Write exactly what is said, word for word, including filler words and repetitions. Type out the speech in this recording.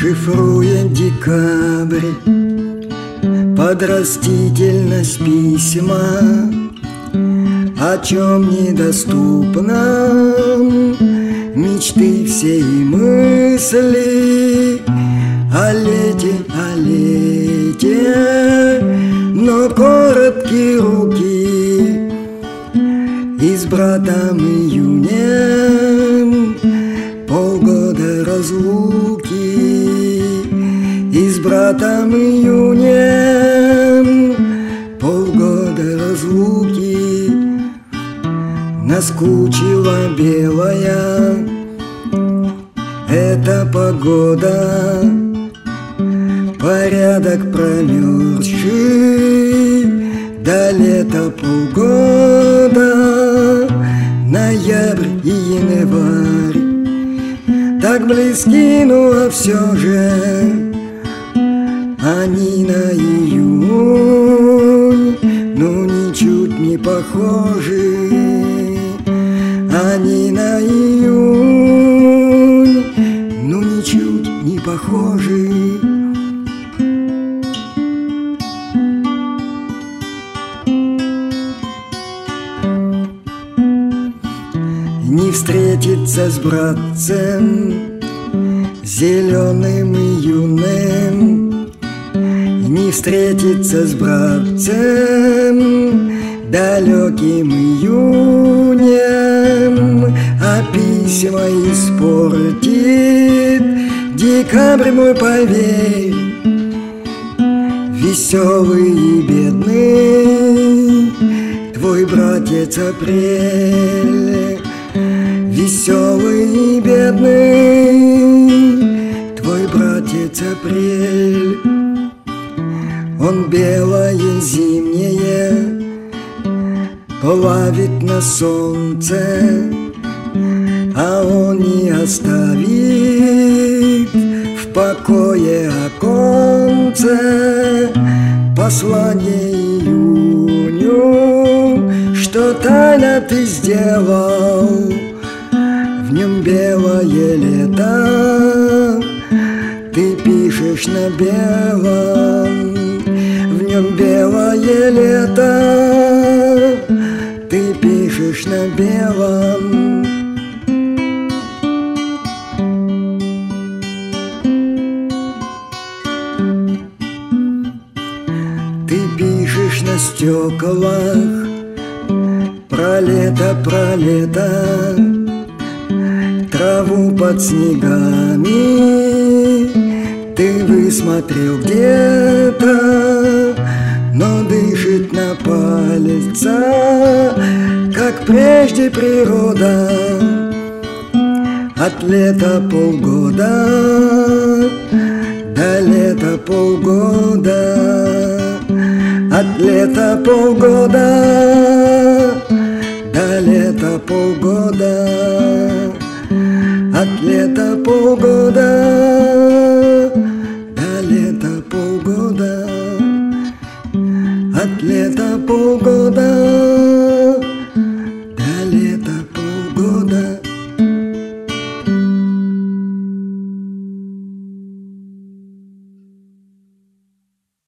Шифруя декабрь под растительность письма, о чем недоступно мечты все и мысли, о лете, о лете, но короткие руки и с братом июнем полгода разлуки, и с братом июнем полгода разлуки. Наскучила белая эта погода, порядок промерзший, до лета полгода, ноябрь и январь так близки, ну а все же они на июнь, ну ничуть не похожи. Они на июнь, ну ничуть не похожи. Не встретиться с братцем зеленым и юным, не встретиться с братцем далеким июнем, а письма испортит декабрь мой, поверь, веселый и бедный твой братец апрель. Веселый и бедный твой братец апрель. Он белое зимнее плавит на солнце, а он не оставит в покое оконце. Послание июню, что тайно ты сделал, в нем белое лето, ты пишешь на белом. В нем белое лето, ты пишешь на белом. Ты пишешь на стеклах про лето, про лето, траву под снегами ты высмотрел где-то, но дышит на пальца, как прежде природа. От лета полгода до лета полгода, от лета полгода до лета полгода, от лета полгода до лета полгода, от лета полгода.